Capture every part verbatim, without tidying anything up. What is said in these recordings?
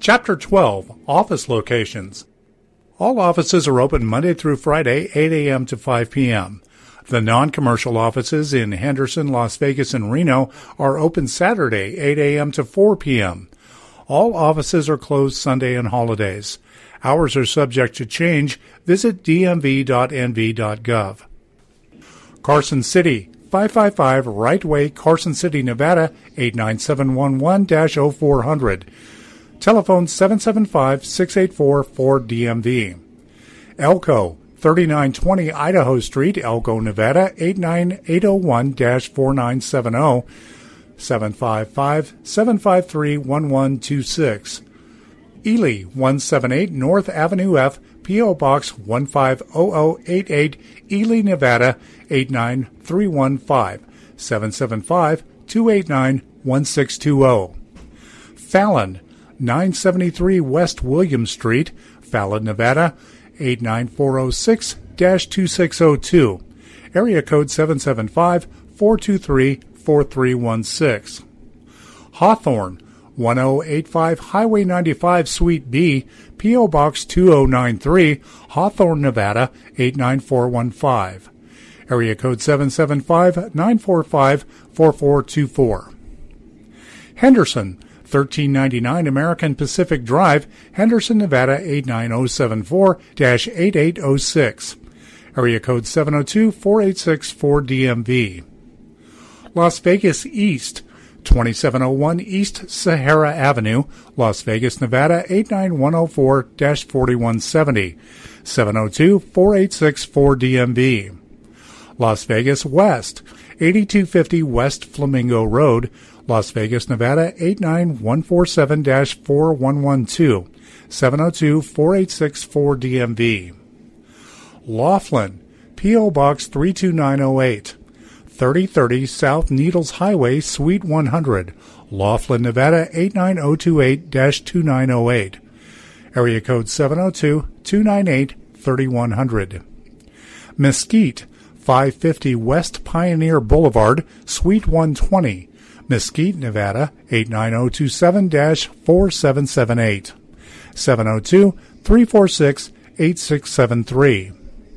Chapter twelve, Office Locations. All offices are open Monday through Friday, eight a.m. to five p.m. The non-commercial offices in Henderson, Las Vegas, and Reno are open Saturday, eight a.m. to four p.m. All offices are closed Sunday and holidays. Hours are subject to change. Visit d m v dot n v dot gov. Carson City, five five five Right Way, Carson City, Nevada, eight nine seven one one dash zero four zero zero. Telephone seven seven five, six eight four, four D M V. Elko, thirty-nine twenty Idaho Street, Elko, Nevada, eight nine eight zero one dash four nine seven zero, seven five five, seven five three, one one two six. Ely, one seventy-eight North Avenue F, P O. Box one five zero zero eight eight, Ely, Nevada, eight nine three one five, seven seven five, two eight nine, one six two zero. Fallon, nine seventy-three West William Street, Fallon, Nevada, eight nine four zero six dash two six zero two. Area code seven seven five, four two three, four three one six. Hawthorne, one oh eight five Highway ninety-five Suite B, P O. Box two oh nine three, Hawthorne, Nevada, eight nine four one five. Area code seven seven five, nine four five, four four two four. Henderson, thirteen ninety-nine American Pacific Drive, Henderson, Nevada, eight nine zero seven four dash eight eight zero six. Area code seven oh two, four eight six, four D M V. Las Vegas East, twenty-seven oh one East Sahara Avenue, Las Vegas, Nevada, eight nine one zero four dash four one seven zero, seven oh two, four eight six, four D M V. Las Vegas West, eighty-two fifty West Flamingo Road, Las Vegas, Nevada, eight nine one four seven dash four one one two, seven oh two, four eight six, four D M V. Laughlin, P O. Box three two nine oh eight, thirty thirty South Needles Highway, Suite one hundred, Laughlin, Nevada, eight nine zero two eight dash two nine zero eight. Area code seven oh two, two nine eight, three one zero zero. Mesquite, five fifty West Pioneer Boulevard, Suite one twenty, Mesquite, Nevada, eight nine zero two seven dash four seven seven eight, seven oh two, three four six, eight six seven three.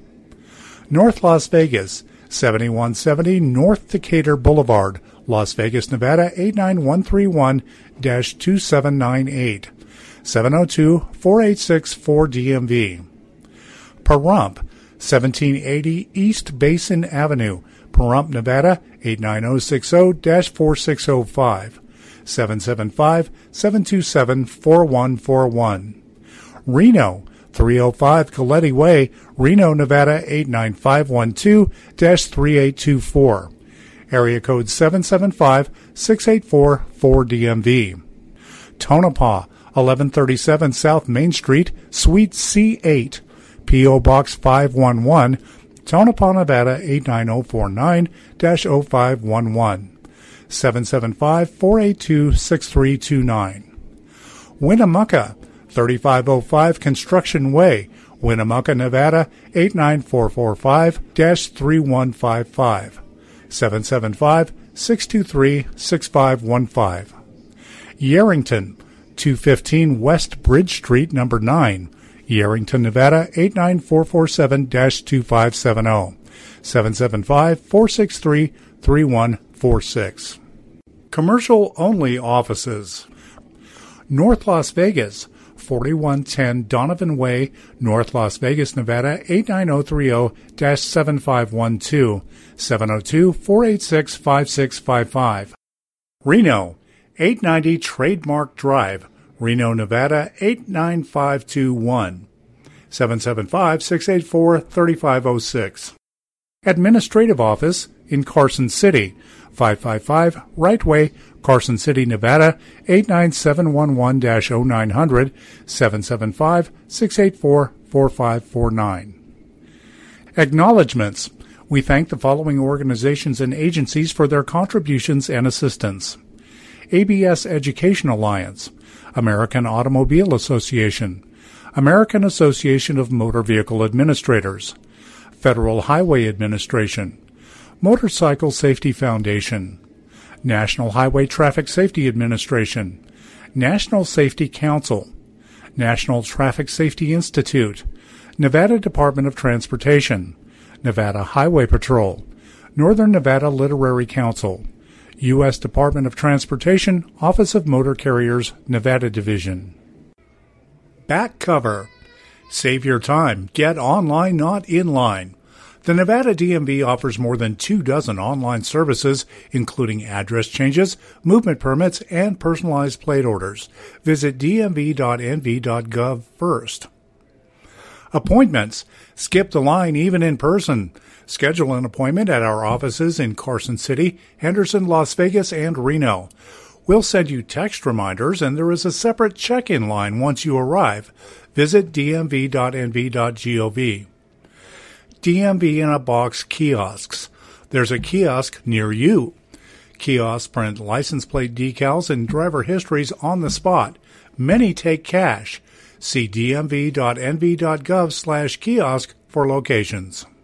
North Las Vegas, seventy-one seventy North Decatur Boulevard, Las Vegas, Nevada, eight nine one three one dash two seven nine eight, seven oh two, four eight six, four D M V. Pahrump, seventeen eighty East Basin Avenue, Pahrump, Nevada, eight nine zero six zero dash four six zero five, seven seven five, seven two seven, four one four one. Reno, three oh five Coletti Way, Reno, Nevada, eight nine five one two dash three eight two four. Area code seven seven five, six eight four, four D M V. Tonopah, eleven thirty-seven South Main Street, Suite C eight, P O. Box five one one, Tonopah, Nevada, eight nine zero four nine dash zero five one one, seven seven five, four eight two, six three two nine. Winnemucca, thirty-five oh five Construction Way, Winnemucca, Nevada, eight nine four four five dash three one five five, seven seven five, six two three, six five one five. Yerington, two fifteen West Bridge Street, number nine, Yerington, Nevada, eight nine four four seven dash two five seven zero, seven seven five, four six three, three one four six. Commercial-only offices. North Las Vegas, forty-one ten Donovan Way, North Las Vegas, Nevada, eight nine zero three zero dash seven five one two, seven oh two, four eight six, five six five five. Reno, eight ninety Trademark Drive, Reno, Nevada, eight nine five two one, seven seven five, six eight four, three five zero six. Administrative Office in Carson City, five five five Right Way, Carson City, Nevada, eight nine seven one one dash oh nine hundred, seven seven five, six eight four, four five four nine. Acknowledgements. We thank the following organizations and agencies for their contributions and assistance. A B S Education Alliance, American Automobile Association, American Association of Motor Vehicle Administrators, Federal Highway Administration, Motorcycle Safety Foundation, National Highway Traffic Safety Administration, National Safety Council, National Traffic Safety Institute, Nevada Department of Transportation, Nevada Highway Patrol, Northern Nevada Literary Council, U S Department of Transportation, Office of Motor Carriers, Nevada Division. Back cover. Save your time. Get online, not inline. The Nevada D M V offers more than two dozen online services, including address changes, movement permits, and personalized plate orders. Visit d m v dot n v dot gov first. Appointments. Skip the line even in person. Schedule an appointment at our offices in Carson City, Henderson, Las Vegas, and Reno. We'll send you text reminders, and there is a separate check-in line once you arrive. Visit d m v dot n v dot gov. D M V in a Box kiosks. There's a kiosk near you. Kiosks print license plate decals and driver histories on the spot. Many take cash. See d m v dot n v dot gov slash kiosk for locations.